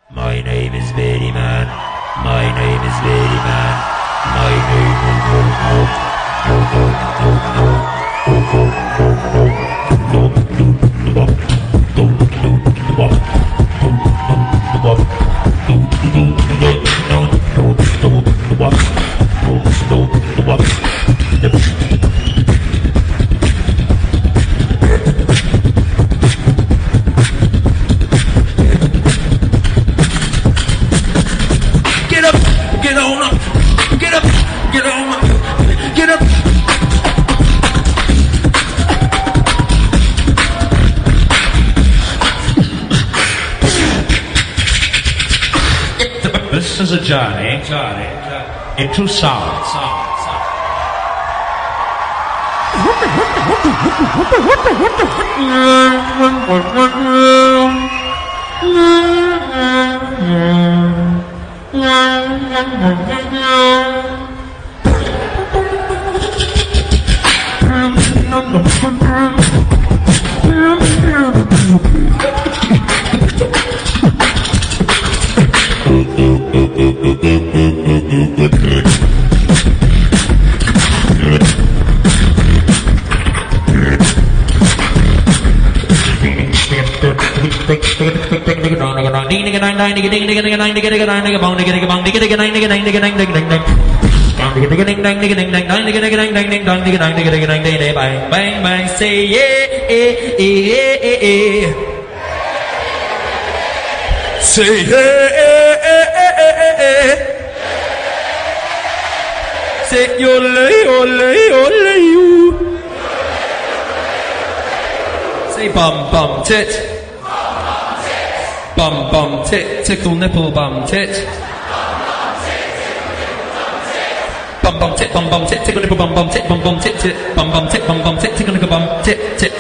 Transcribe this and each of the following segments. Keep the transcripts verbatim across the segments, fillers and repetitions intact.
My name is Betty Man. My name is Betty Man. My name is Betty Get up, get on up, get up, get on up, get up. This is a journey, journey, journey into sound. sound, sound. Bang bang, say yeah, eh, eh, eh, eh. Say yeah, eh, eh, eh, eh, eh. Say ole, ole, ole, you. Say bum bum tit. Bum bum tit, tickle nipple bum tit. Bum bum tit, bum bum tit, tickle nipple bum bum tit, bum bum tit tit, bum bum tit, bum bum tit, tickle nipple bum tit tit.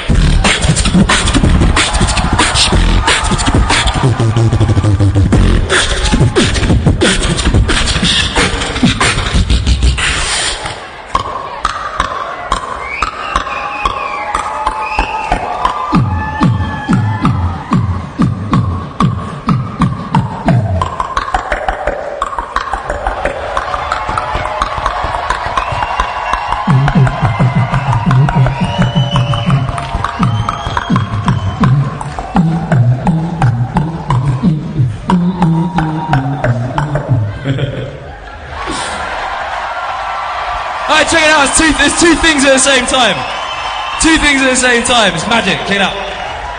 Alright, check it out. It's two, there's two things at the same time. Two things at the same time. It's magic. Check it out.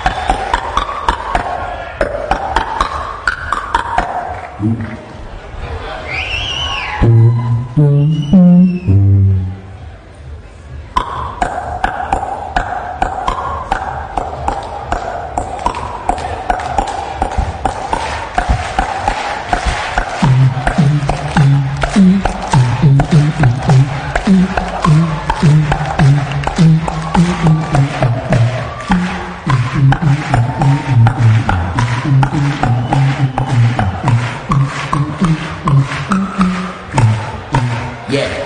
Yeah.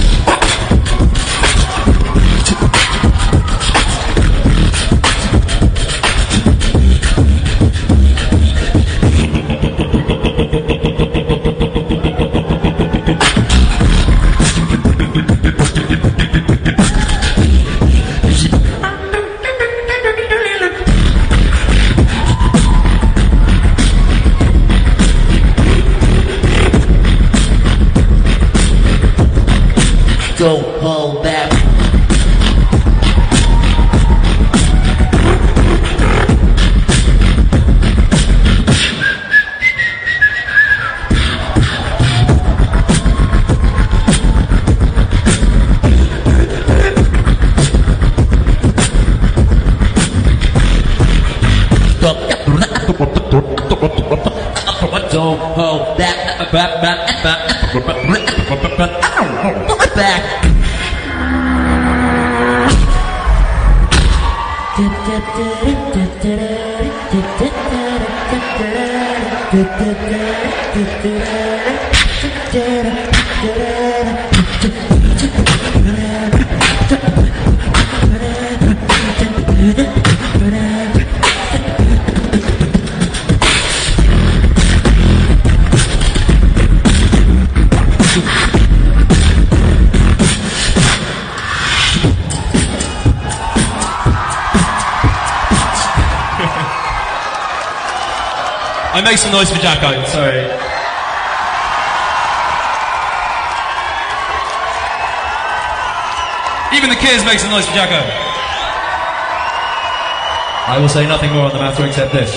Don't hold back. Don't hold back, back, back, back, back. I make some noise for Jacko, sorry. Even the kids make some noise for Jacko. I will say nothing more on the matter except this.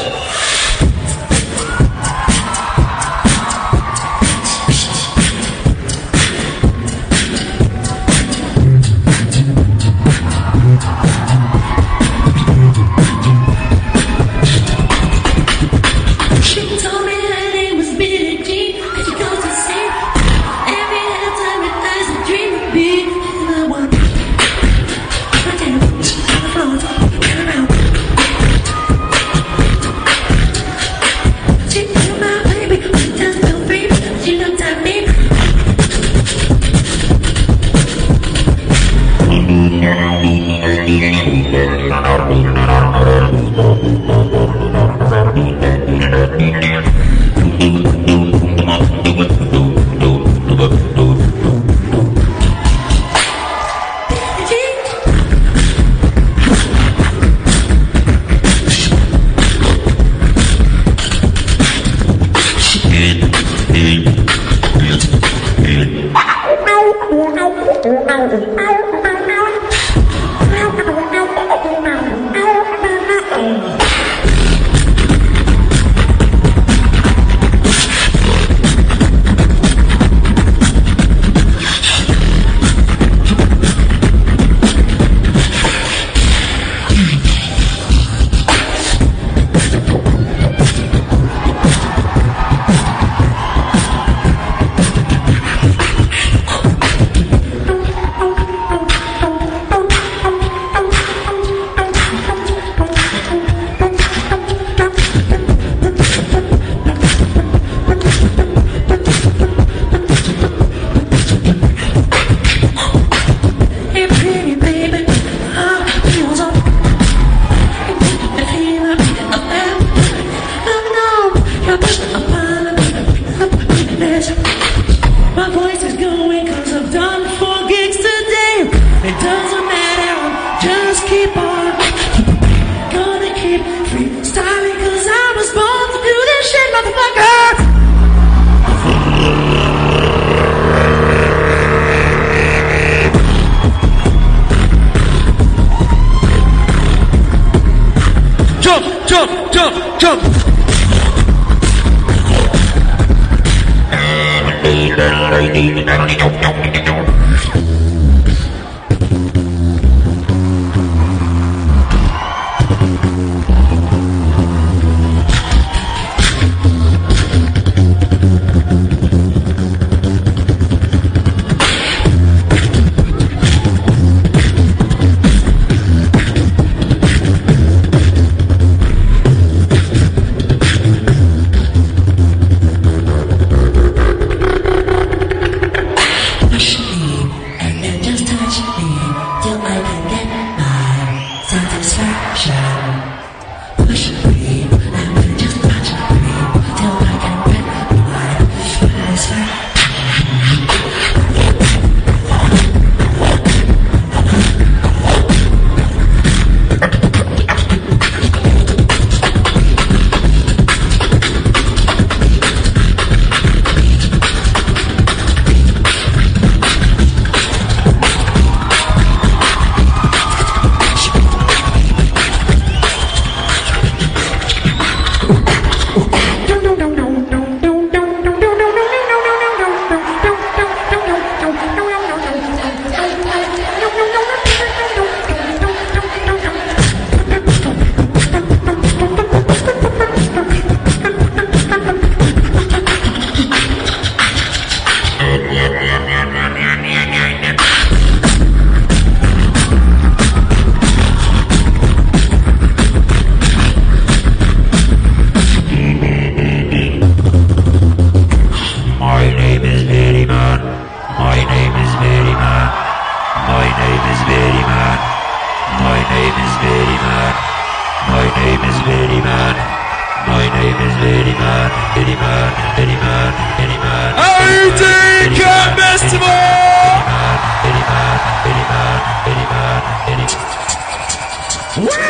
Wow!